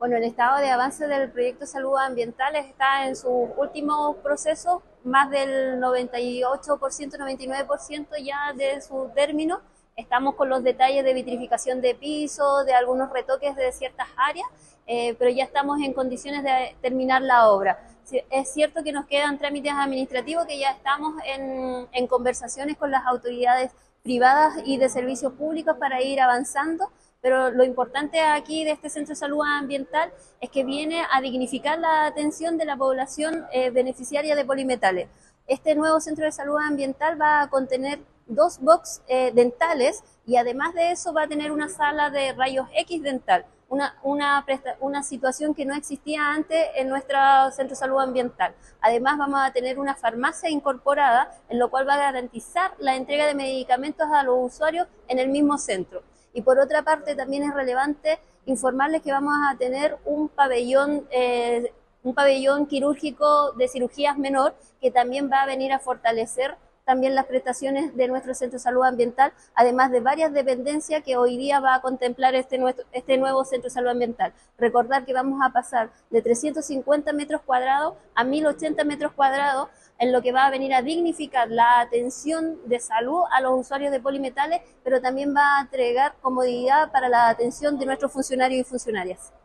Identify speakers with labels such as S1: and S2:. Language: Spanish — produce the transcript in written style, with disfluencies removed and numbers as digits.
S1: Bueno, el estado de avance del proyecto de salud ambiental está en sus últimos procesos, más del 98%, 99% ya de su término. Estamos con los detalles de vitrificación de piso, de algunos retoques de ciertas áreas, pero ya estamos en condiciones de terminar la obra. Es cierto que nos quedan trámites administrativos, que ya estamos en conversaciones con las autoridades privadas y de servicios públicos para ir avanzando, pero lo importante aquí de este Centro de Salud Ambiental es que viene a dignificar la atención de la población beneficiaria de polimetales. Este nuevo Centro de Salud Ambiental va a contener 2 box dentales y además de eso va a tener una sala de rayos X dental, una situación que no existía antes en nuestro Centro de Salud Ambiental. Además vamos a tener una farmacia incorporada, en lo cual va a garantizar la entrega de medicamentos a los usuarios en el mismo centro. Y por otra parte también es relevante informarles que vamos a tener un pabellón quirúrgico de cirugías menor, que también va a venir a fortalecer también las prestaciones de nuestro Centro de Salud Ambiental, además de varias dependencias que hoy día va a contemplar este nuevo Centro de Salud Ambiental. Recordar que vamos a pasar de 350 metros cuadrados a 1080 metros cuadrados, en lo que va a venir a dignificar la atención de salud a los usuarios de polimetales, pero también va a entregar comodidad para la atención de nuestros funcionarios y funcionarias.